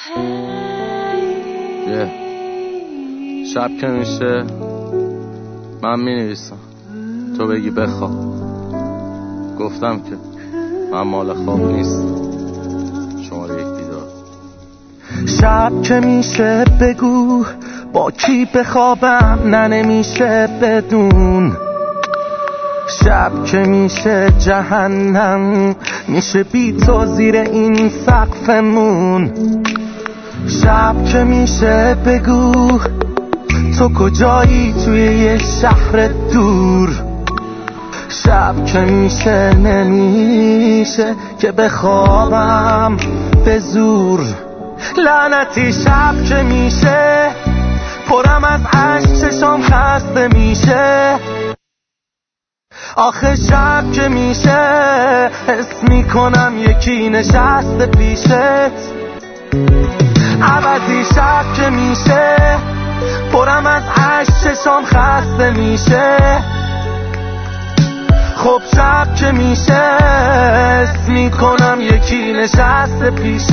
شب که میشه من مینویسم، تو بگی بخواب. گفتم که من مال خواب نیستم. شماره 1 بیدار. شب که میشه بگو با کی بخوابم، نه نمیشه بدون. شب که میشه جهنم، میشه بی تو زیر این سقفمون. شب که میشه بگو تو کجایی توی یه شهر دور. شب که میشه نمیشه که بخوابم به زور. لعنتی شب که میشه پرم از عشق، چشام خسته میشه. آخه شب که میشه حس میکنم یکی نشسته پیشت. عوضی شب که میشه پرم از عشق، چشام خسته میشه. خب شب که میشه حس میکنم یکی نشسته پیشت.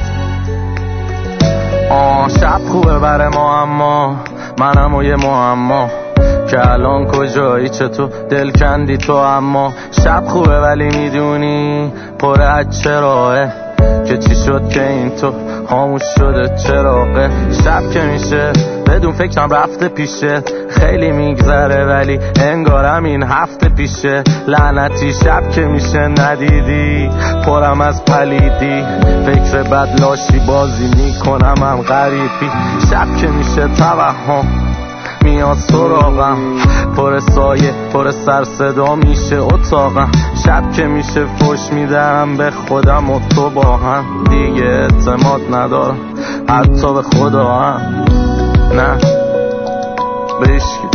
شب خوبه بره ما، اما منم و یه معما که الان کجایی، چطور دل کندی تو. اما شب خوبه ولی میدونی پر از چراغه، که چی شد که این تو خاموش شده چراغه. شب که میشه بدون فکرم رفته پیشه، خیلی میگذره ولی انگارم این هفته پیشه. لعنتی شب که میشه ندیدی پرم از پلیدی، فکر بد لاشی بازی میکنم هم غریبی. شب که میشه توهم میاد سراغم، پر سایه پر سر صدا میشه اتاقم. شب که میشه فوش میدم به خودم و تو با هم، دیگه اعتماد ندارم حتی به خدا هم، نه به هیچکی.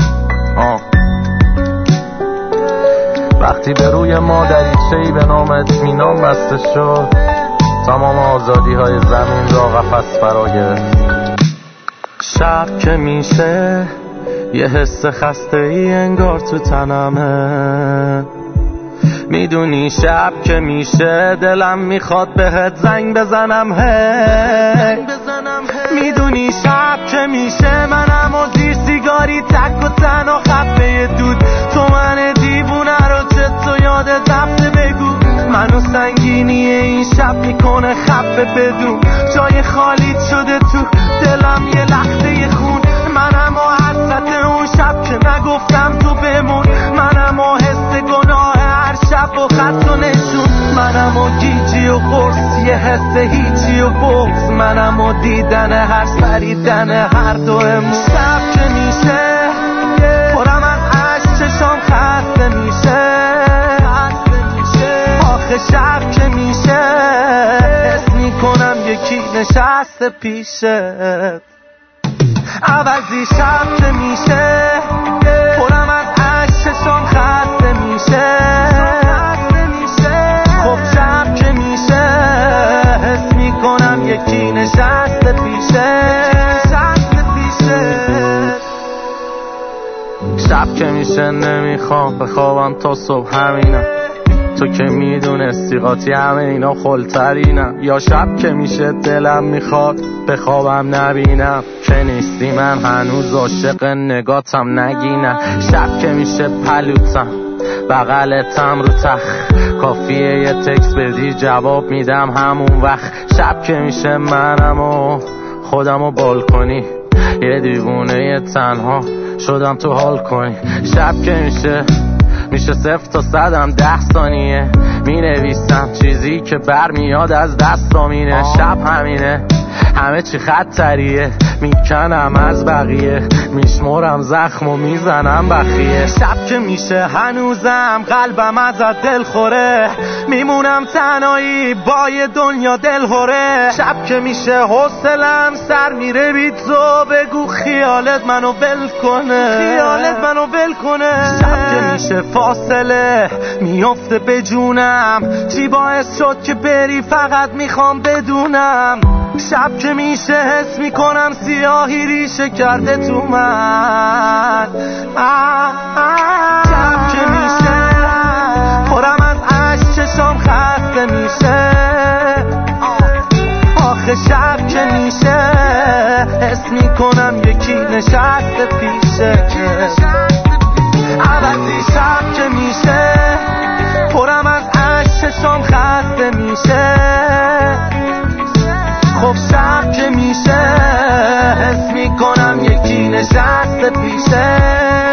وقتی به روی ما دریچه‌ای به نام اطمینان بسته شد، تمام آزادی های زمین را قفس فرا گرفت. شب که میشه یه حس خسته ای انگار تو تنمه. میدونی شب که میشه دلم میخواد بهت زنگ بزنم. میدونی شب که میشه منم و زیر سیگاری تک و تنها خفه دود. تو من دیوونه رو چطور یادت رفته بگو. منو سنگینی این شب میکنه خفه بدون. جای خالی شده تو دلم یه لحظه خون. منم و حسرت اون شب که نگفتم تو بمون. منم و حس گناه هر شب و خط و نشون. منم و گیجی و قرص یه حس هیچی و بغض. منم و دیدن هر سریدن هر دومون. شب که میشه پرم از عشق، چشام خسته میشه. آخه شب که میشه حس میکنم یکی نشسته پیشت. عوضی شب که میشه پرم از عشق، چشام خسته میشه. خب شب که میشه حس میکنم یکی نشسته پیشه. شب که میشه نمیخوام بخوابم تا صبح، همینم تو که میدونستی قاطی همه اینا خلترینم. یا شب که میشه دلم میخواد بخوابم نبینم که نیستی، من هنوز عاشق نگاتم نگینم. شب که میشه پلوتم بغلتم رو تخت، کافیه یه تکست بدی جواب میدم همون وقت. شب که میشه منم و خودم و بالکنی، یه دیوونه تنها شدم تو حال کنی. شب که میشه 0 تا 100 10 ثانیه مینویسم چیزی که برمیاد از دستامینه. شب همینه همه چی خطریه، میکنم از بقیه، میشمرم زخم و میزنم بخیه. شب که میشه هنوزم قلبم ازت دل خوره، میمونم تنهایی با یه دنیا دل خوره. شب که میشه حوصلم سر میره بی تو، بگو خیالت منو ول کنه. شب که میشه فاصله میفته به جونم، چی باعث شد که بری فقط میخوام بدونم. شب که میشه حس میکنم سیاهی ریشه کرده تو من. شب که میشه پرم از عشق، چشام خسته میشه. آخه شب که میشه میشه حس میکنم یکی نشسته پیشه عوضی شب که میشه پرم از عشق چشام خسته میشه خب شب که میشه حس میکنم یکی نشسته پیشه